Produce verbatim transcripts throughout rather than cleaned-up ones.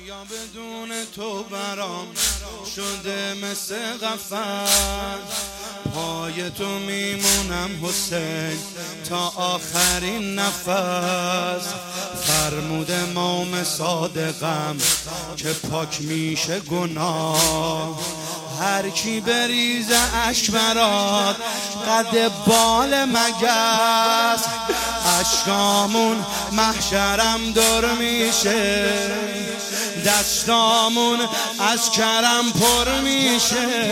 دنیا بدون تو برام شده مثل قفس، پای تو میمونم حسین تا آخرین نفس. فرمود امام صادقم که پاک میشه گناه، هر کی بریزه اشک برات قد بال مگس. اشکامون محشرم دور میشه، دستامون از کرم پر میشه.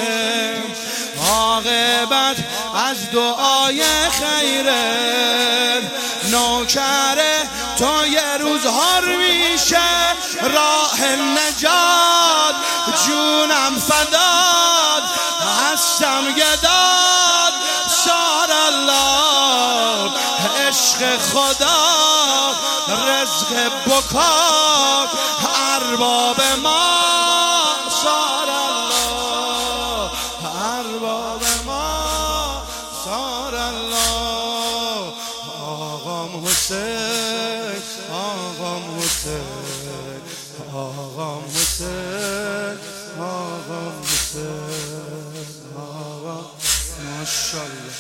عاقبت از دعای خیره، نوکره تا یه روز هار میشه. راه نجات جونم فداد، هستم گداد سار الله. عشق خدا رزق بکا ارباب ما سار الله، ارباب ما سار الله. آقام حسین، آقام حسین، آقام حسین، آقام حسین، آقام ماشاءالله.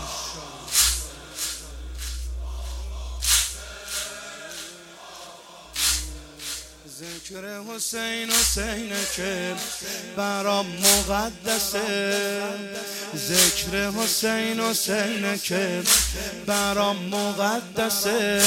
ذکر حسین حسین که برام مقدسه، ذکر حسین حسین که برام مقدسه.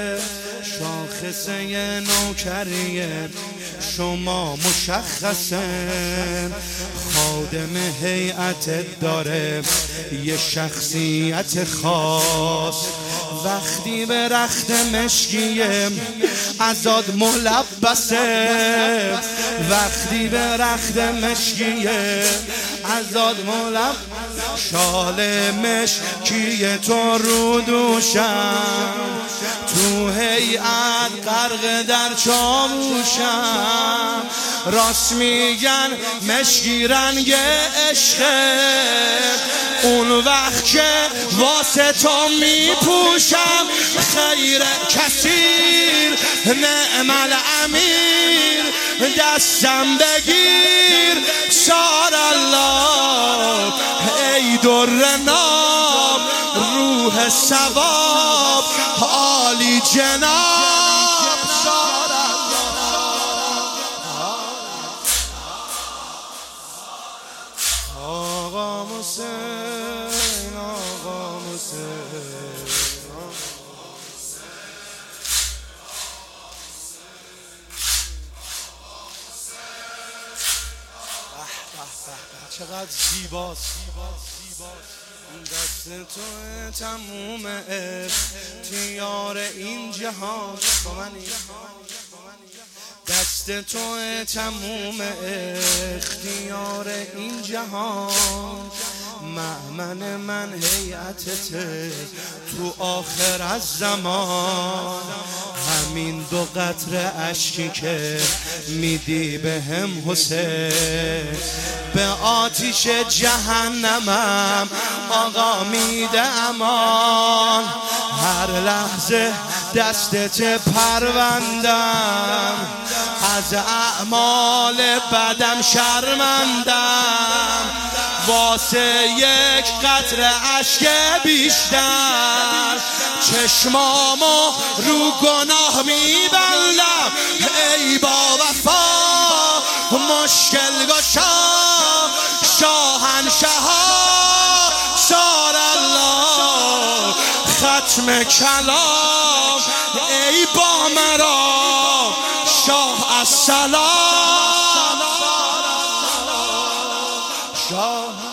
شاخصه نوکریه شما مشخصه، خادم هیئت داره یه شخصیت خاص. وقتی به رخت مشکیه ازاد ملبسه، وقتی به رخت مشکیه ازاد ملب. شال مشکیه تو رو دوشم، تو هیئت غرق در چاووشم. راست میگن مشکی رنگ عشقه، اون وقت که واسه تو میپوشم. خیر کثیر نعم الامیر، دستم بگیر سار الله. ای در ناب روح ثواب عالی جناب سار الله. آقا حسین، آقا حسین، چقدر زیباست. دست تو تموم اختیار این جهان، دست تو تموم اختیار این جهان. مأمن من هیئتته تو آخر از زمان. همین دو قطره اشکی که میدی به هم حسین، به آتیش جهنمم آقا میده امان. هر لحظه دستت پروندم، از اعمال بدم شرمندم. واسه یک قطره اشک بیشتر چشمامو رو گناه میبندم. ای با وفا مشکل گشا شاهنشها سار الله. ختم کلام ای با مرا شاه السلام، شاه